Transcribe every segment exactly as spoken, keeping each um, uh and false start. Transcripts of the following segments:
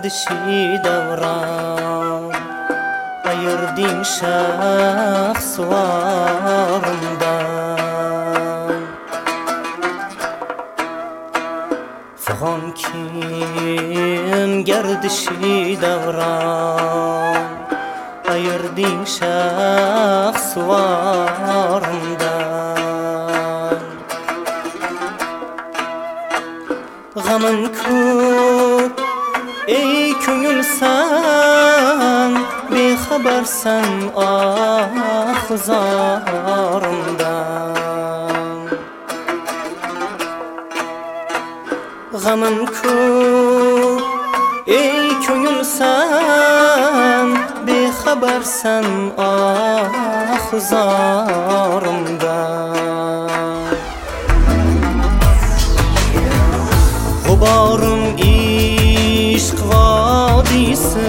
gardishi davron ayırdin şahsuarımdan. Fıg'on kim gardişi davron ayırdin şahsuarımdan. G'amim ko'p ey ko'ngil san, bexabarsan ah zorimdan. G'amim ko'p ey ko'ngil san, bexabarsan ah zorimdan. G'uborim ishq vodiysi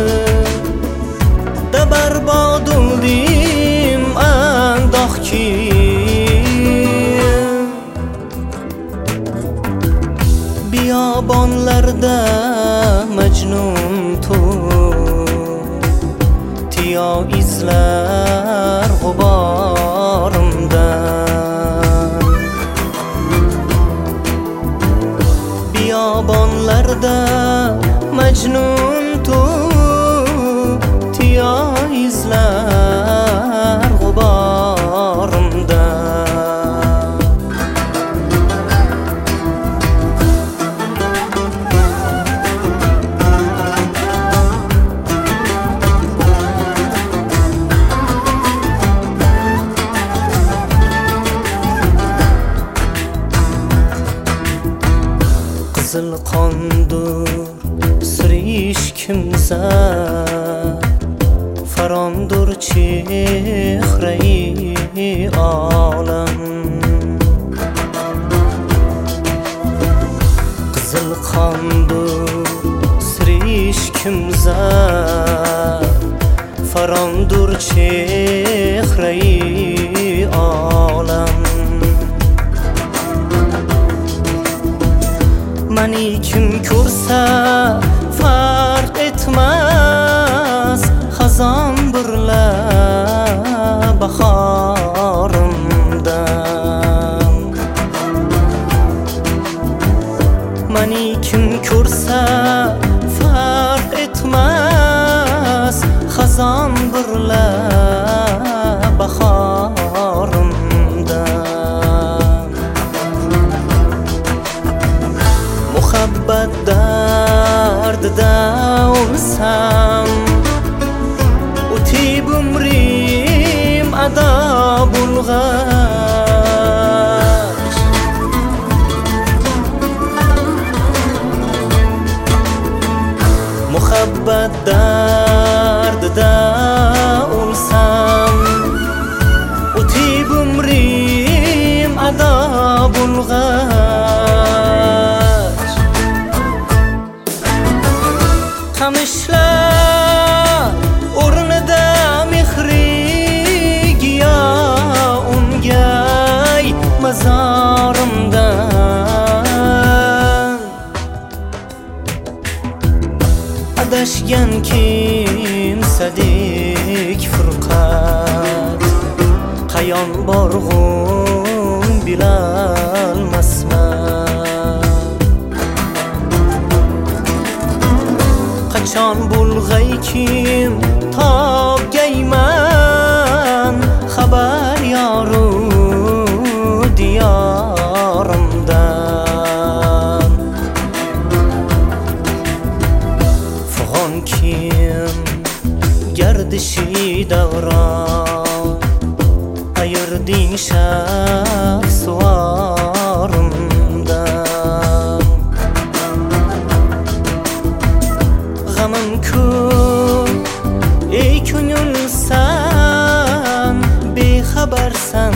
da barbod bo'ldim andoqki. Biyobonlarda majnun tu tiyo izlar g'uborimdan. Biyobonlarda majnun tu tiyo izlar g'uborimdan. Qizil qondur sirish kimsa, farondur chehrai olam. Qizil qondur sirish kimsa, farondur chehrai olam. Mani kim ko'rsa farq etmas, xazon burla bahorimdan. Mani kim ko'rsa farq etmas, xazon burla bahorimdan. Muhabbat dardida o'lsam, o'tib umrim ado bo'lg'ach. Muhabbat dardida o'lsam, o'tib umrim ado bo'lg'ach. Qamishlar o'rnida mehrigiya ungay mazorimdan. Adashgan kimsadek furqat, qayon borg'um bilolmasman. Qachon bo'lg'ay kim topgayman xabar yoru diyorimdan. Fig'on kim gardishi davron ayırdin shahsuarimdan. G'amim ko'p ey ko'ngil san, bexabarsan